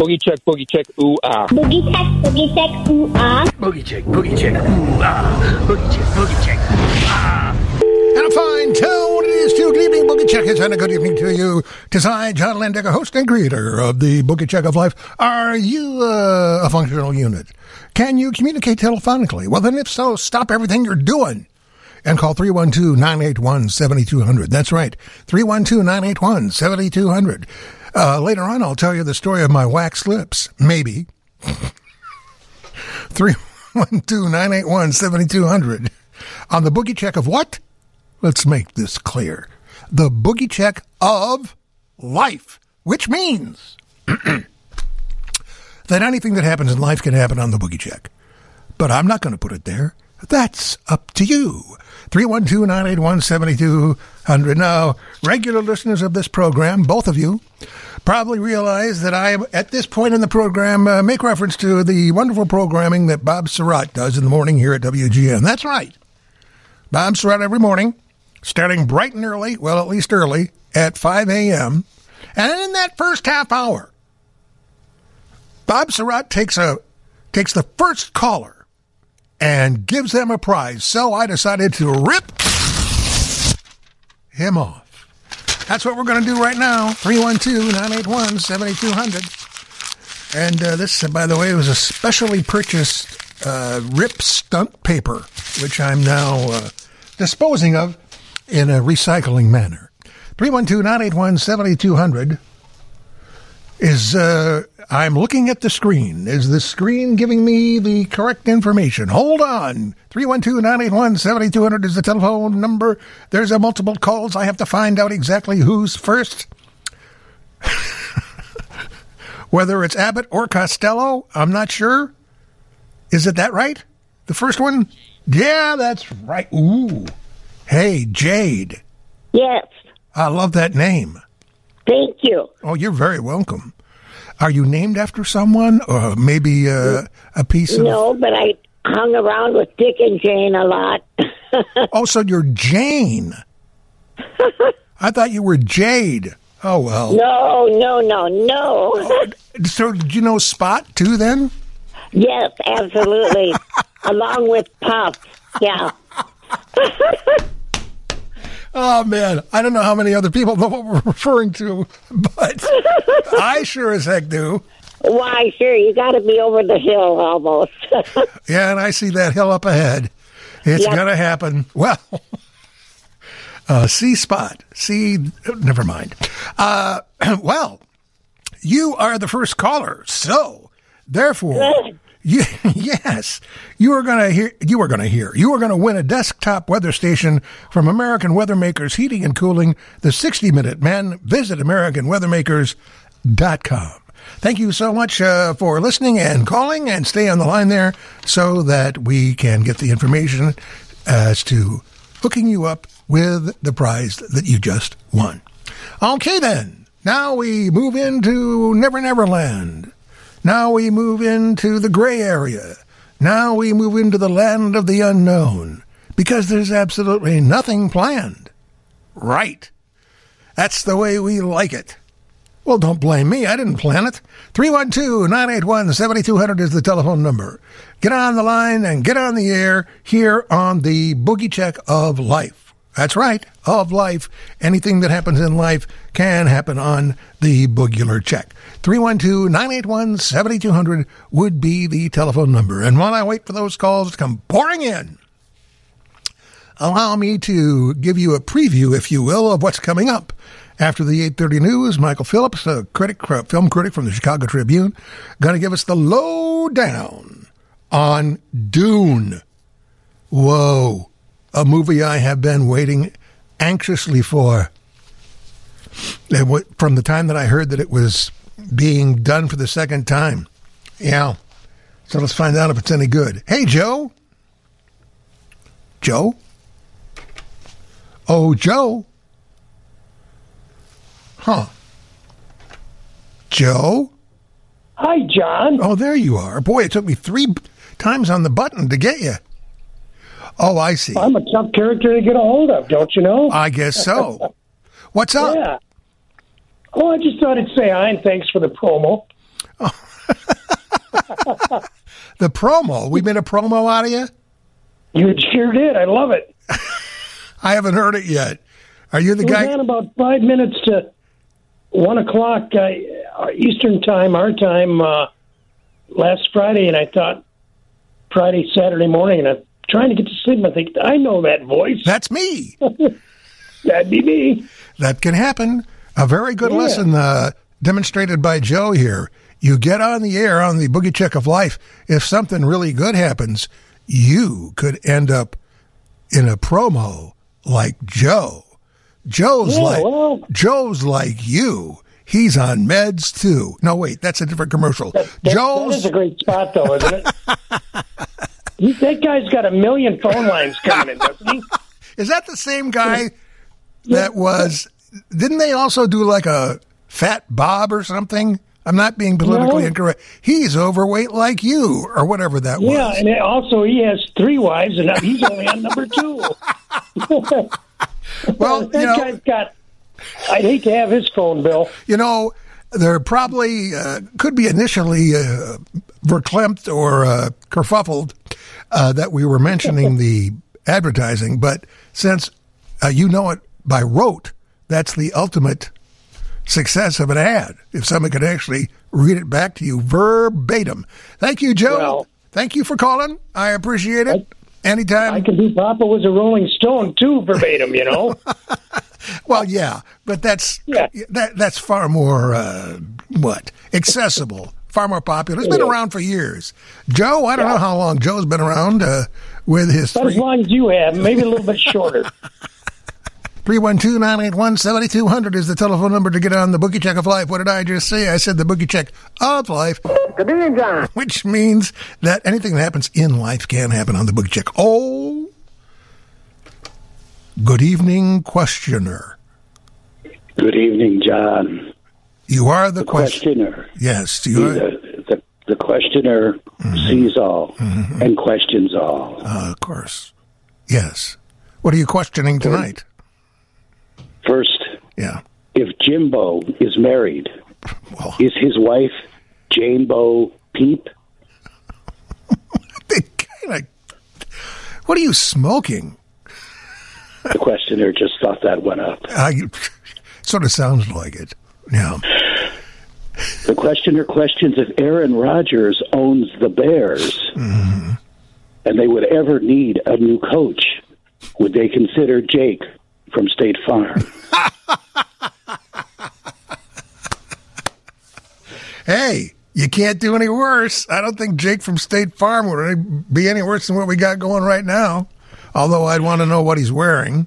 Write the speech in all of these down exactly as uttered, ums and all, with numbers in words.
Boogie check, boogie check, ooh ah. Boogie check, boogie check, ooh ah. Boogie check, boogie check, ooh ah. Boogie check, boogie check, ooh ah. And a fine tone it is to good evening, Boogie Checkers, and a good evening to you. Tis I, John Landecker, host and creator of the Boogie Check of Life. Are you uh, a functional unit? Can you communicate telephonically? Well, then if so, stop everything you're doing and call three one two, nine eight one, seven two zero zero. That's right, three one two, nine eight one, seven two zero zero. Uh, later on, I'll tell you the story of my wax lips. Maybe. three one two, nine eight one, seven two zero zero. On the Boogie Check of what? Let's make this clear. The Boogie Check of Life, which means that anything that happens in life can happen on the Boogie Check. But I'm not going to put it there. That's up to you. three one two, nine eight one, seven two zero zero. Now, regular listeners of this program, both of you, probably realize that I am, at this point in the program, uh, make reference to the wonderful programming that Bob Surratt does in the morning here at W G N. That's right. Bob Surratt every morning, starting bright and early, well, at least early, at five a.m. And in that first half hour, Bob Surratt takes a takes the first caller and gives them a prize. So I decided to rip him off. That's what we're going to do right now. three one two, nine eight one, seven two zero zero. And uh, this, by the way, was a specially purchased uh, rip stunt paper, which I'm now uh, disposing of in a recycling manner. three one two, nine eight one, seven two zero zero is, uh, I'm looking at the screen. Is the screen giving me the correct information? Hold on. three one two, nine eight one, seven two zero zero is the telephone number. There's a multiple calls. I have to find out exactly who's first. Whether it's Abbott or Costello, I'm not sure. Is it that right? The first one? Yeah, that's right. Ooh. Hey, Jade. Yes. I love that name. Thank you. Oh, you're very welcome. Are you named after someone or maybe uh, a piece of... No, but I hung around with Dick and Jane a lot. Oh, so you're Jane. I thought you were Jade. Oh, well. No, no, no, no. Oh, so did you know Spot, too, then? Yes, absolutely. Along with Puff. Yeah. Oh, man. I don't know how many other people know what we're referring to, but I sure as heck do. Why, sure. You got to be over the hill almost. Yeah, and I see that hill up ahead. It's yep. going to happen. Well, uh, see Spot. See, never mind. Uh, well, you are the first caller, so therefore... Good. You, yes, you are going to hear, you are going to hear, you are going to win a desktop weather station from American Weather Makers Heating and Cooling, the sixty minute man. Visit American Weather Makers dot com. Thank you so much uh, for listening and calling, and stay on the line there so that we can get the information as to hooking you up with the prize that you just won. Okay, then. Now we move into Never Never Land. Now we move into the gray area. Now we move into the land of the unknown. Because there's absolutely nothing planned. Right. That's the way we like it. Well, don't blame me. I didn't plan it. three one two, nine eight one, seven two zero zero is the telephone number. Get on the line and get on the air here on the Boogie Check of Life. That's right, of life. Anything that happens in life can happen on the Boogular Check. three one two, nine eight one, seven two zero zero would be the telephone number. And while I wait for those calls to come pouring in, allow me to give you a preview, if you will, of what's coming up. After the eight thirty news, Michael Phillips, a critic, a film critic from the Chicago Tribune, going to give us the lowdown on Dune. Whoa. A movie I have been waiting anxiously for. From the time that I heard that it was being done for the second time. Yeah. So let's find out if it's any good. Hey, Joe. Joe? Oh, Joe. Huh. Joe? Hi, John. Oh, there you are. Boy, it took me three times on the button to get you. Oh, I see. I'm a tough character to get a hold of, don't you know? I guess so. What's up? Yeah. Oh, I just thought I'd say hi and thanks for the promo. The promo. We made a promo out of you? You sure did. I love it. I haven't heard it yet. Are you the It was guy? on about five minutes to one o'clock uh, Eastern time, our time, uh, last Friday, and I thought Friday, Saturday morning, and I'm trying to get to sleep, and I think, I know that voice. That's me. That'd be me. That can happen. A very good Yeah. lesson uh, demonstrated by Joe here. You get on the air on the Boogie Check of Life. If something really good happens, you could end up in a promo like Joe. Joe's Yeah, like well- Joe's like you. He's on meds too. No, wait, that's a different commercial. That, that Joe's is a great spot, though, isn't it? He, that guy's got a million phone lines coming in, doesn't he? is that the same guy that was? Didn't they also do like a Fat Bob or something? I'm not being politically No. incorrect. He's overweight like you, or whatever that Yeah, was. and it also he has three wives, and he's only on number two. Well, that you know, guy's got. I'd hate to have his phone bill. you know, there probably uh, could be initially uh, verklempt or uh, kerfuffled uh, that we were mentioning the advertising, but since uh, you know it by rote, that's the ultimate success of an ad. If someone could actually read it back to you verbatim. Thank you, Joe. Well- Thank you for calling. I appreciate it. Anytime. I can do Papa was a Rolling Stone too, verbatim. You know. Well, yeah, but that's Yeah. that that's far more uh, what accessible, far more popular. It's been Yeah. around for years. Joe, I don't know how long Joe's been around uh, with his Not as three long as you have, maybe a little bit shorter. three one two nine eight one seven two zero zero is the telephone number to get on the Boogie Check of Life. What did I just say? I said the Boogie Check of Life, which means that anything that happens in life can happen on the Boogie Check. Oh, good evening, questioner. Good evening, John. You are the, question. Questioner. Yes, you are. The, the, the questioner sees all and questions all. Uh, of course. Yes. What are you questioning tonight? First, Yeah. if Jimbo is married, Well, is his wife Janebo Peep? they kind of. What are you smoking? The questioner just thought that one up. I, sort of sounds like it. Yeah. The questioner questions if Aaron Rodgers owns the Bears and they would ever need a new coach, would they consider Jake from State Farm? Hey, you can't do any worse. I don't think Jake from State Farm would be any worse than what we got going right now. Although I'd want to know what he's wearing.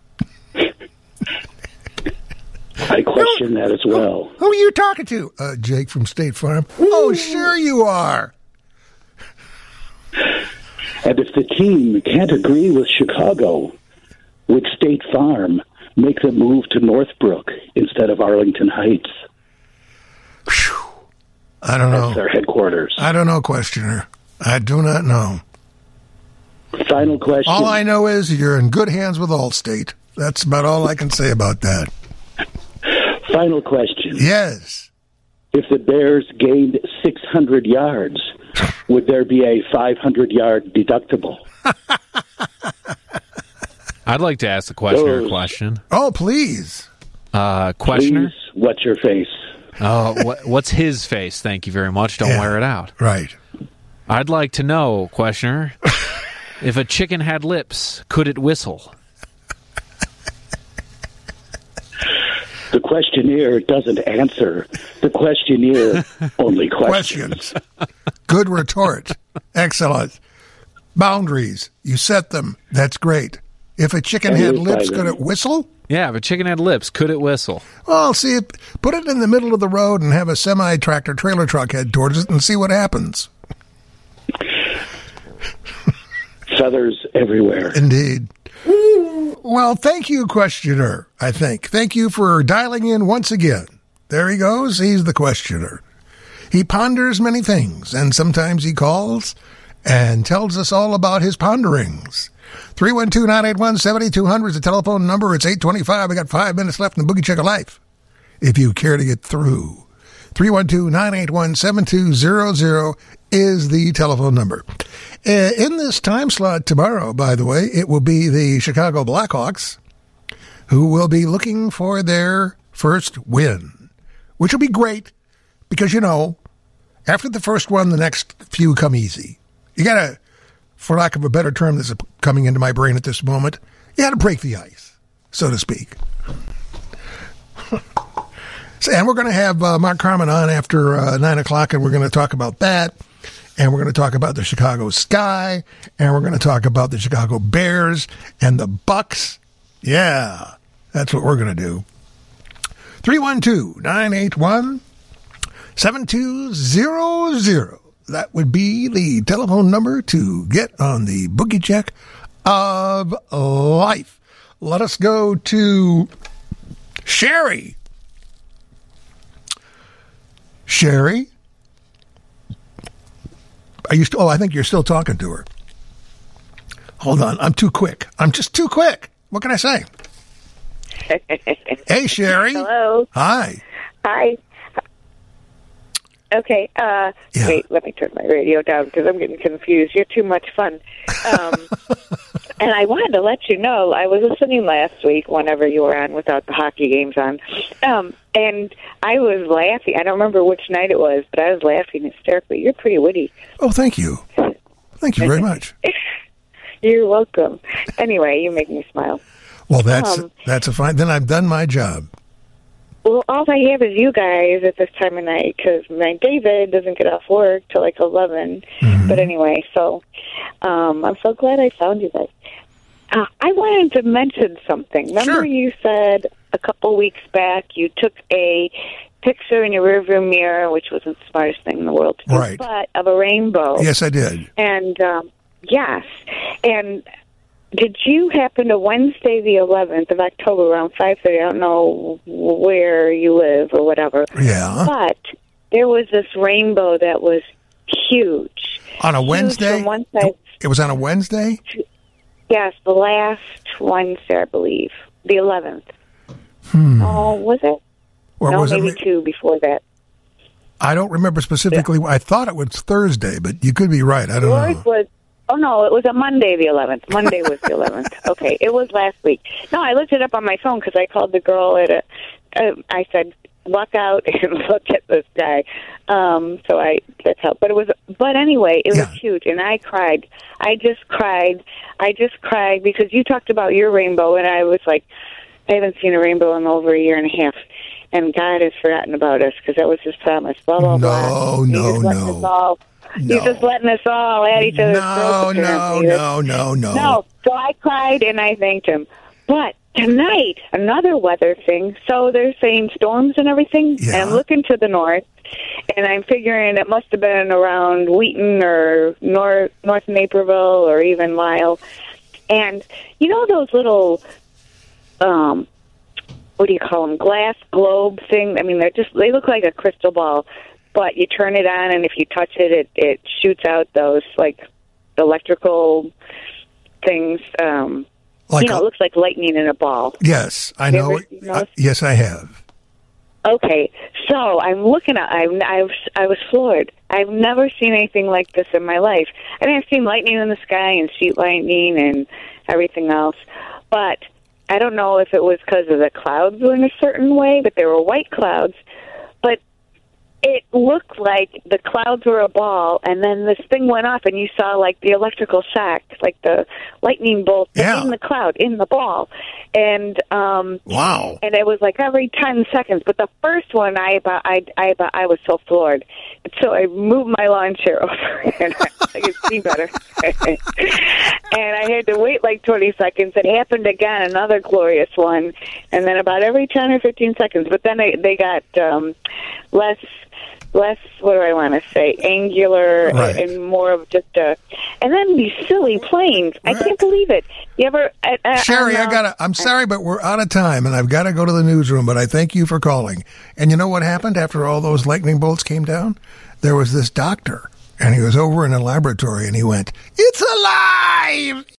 I question that as well. Who are you talking to? Uh, Jake from State Farm. Oh, sure you are. And if the team can't agree with Chicago, would State Farm make the move to Northbrook instead of Arlington Heights? Whew. I don't That's know. their headquarters. I don't know, questioner. I do not know. Final question. All I know is you're in good hands with Allstate. That's about all I can say about that. Final question. Yes. If the Bears gained six hundred yards, would there be a five hundred yard deductible? I'd like to ask the questioner a Those- question. Oh, please. Uh, questioner? Please, what's your face? Uh, what, what's his face? Thank you very much. Don't Yeah. wear it out. Right. I'd like to know, questioner, if a chicken had lips, could it whistle? The questionnaire doesn't answer. The questionnaire only questions. Questions. Good retort. Excellent. Boundaries. You set them. That's great. If a chicken And had you lips, find could them. it whistle? Yeah, if a chicken had lips, could it whistle? Well, see, put it in the middle of the road and have a semi-tractor trailer truck head towards it and see what happens. Feathers everywhere. Indeed. Well, thank you, questioner, I think. Thank you for dialing in once again. There he goes. He's the questioner. He ponders many things, and sometimes he calls and tells us all about his ponderings. three one two, nine eight one, seven two zero zero is the telephone number. It's eight twenty-five. We got five minutes left in the Boogie Check of Life. If you care to get through three one two, nine eight one, seven two zero zero is the telephone number. Uh, in this time slot tomorrow, by the way, it will be the Chicago Blackhawks who will be looking for their first win, which will be great because, you know, after the first one, the next few come easy. You got to, for lack of a better term that's coming into my brain at this moment, you got to break the ice, so to speak. So, and we're going to have uh, Mark Carman on after uh, nine o'clock, and we're going to talk about that. And we're going to talk about the Chicago Sky, and we're going to talk about the Chicago Bears and the Bucks. Yeah, that's what we're going to do. three one two, nine eight one, seven two zero zero. That would be the telephone number to get on the Boogie Check of Life. Let us go to Sherry. Sherry? Are you st- oh, I think you're still talking to her. Hold on. I'm too quick. I'm just too quick. What can I say? Hey, Sherry. Hello. Hi. Hi. Okay. Uh, Yeah. Wait, let me turn my radio down because I'm getting confused. You're too much fun. Um, and I wanted to let you know, I was listening last week whenever you were on without the hockey games on. Um, and I was laughing. I don't remember which night it was, but I was laughing hysterically. You're pretty witty. Oh, thank you. Thank you very much. You're welcome. Anyway, you make me smile. Well, that's Um, that's a fine. Then I've done my job. Well, all I have is you guys at this time of night because my David doesn't get off work till like eleven. Mm-hmm. But anyway, so um, I'm so glad I found you guys. Uh, I wanted to mention something. Remember Sure. you said a couple weeks back you took a picture in your rearview mirror, which wasn't the smartest thing in the world to do, Right. but of a rainbow. Yes, I did. And, um, yes. And did you happen to Wednesday the eleventh of October around five thirty? I don't know where you live or whatever. Yeah. But there was this rainbow that was huge. On a Huge Wednesday? From one side. It was on a Wednesday? Yes, the last Wednesday, I believe. The eleventh. Hmm. Oh, was it? Or no, was maybe it? two before that. I don't remember specifically. I thought it was Thursday, but you could be right. I don't Yours know. was, oh, no, it was a Monday the eleventh. Monday was the eleventh. Okay, it was last week. No, I looked it up on my phone because I called the girl at a, uh, I said, walk out and look at this guy. Um, so I, that's how, but it was, but anyway, it Yeah. was huge, and I cried. I just cried. I just cried because you talked about your rainbow, and I was like, I haven't seen a rainbow in over a year and a half. And God has forgotten about us because that was his promise. Blah, blah, blah. No, He's no, just letting no. us all, No. He's just letting us all at each other's No, throats. no, apparently. no, no, no. No, so I cried and I thanked him. But tonight, another weather thing. So they're saying storms and everything. Yeah. And I'm looking to the north, and I'm figuring it must have been around Wheaton or North, North Naperville or even Lyle. And you know those little, um, what do you call them, glass globe thing? I mean, they're just, they look like a crystal ball. But you turn it on, and if you touch it, it, it shoots out those, like, electrical things. Um, Like you know, a- it looks like lightning in a ball. Yes, I You know. ever seen those? I, yes, I have. Okay, so I'm looking at, I, I, was, I was floored. I've never seen anything like this in my life. I mean, I've seen lightning in the sky and sheet lightning and everything else. But I don't know if it was because of the clouds were in a certain way, but they were white clouds. But it looked like the clouds were a ball, and then this thing went off, and you saw, like, the electrical shock, like the lightning bolt Yeah. in the cloud, in the ball. And um, Wow. and it was like every ten seconds. But the first one, I about, I, I, about, I was so floored. So I moved my lawn chair over, and I could see better. And I had to wait like twenty seconds. It happened again, another glorious one. And then about every ten or fifteen seconds. But then they, they got um, less... less, what do I want to say, angular Right. and more of just a, and then these silly planes. I can't believe it. You ever, uh, uh, Sherry, I uh, gotta. I'm sorry, but we're out of time, and I've got to go to the newsroom. But I thank you for calling. And you know what happened after all those lightning bolts came down? There was this doctor, and he was over in a laboratory, and he went, "It's alive!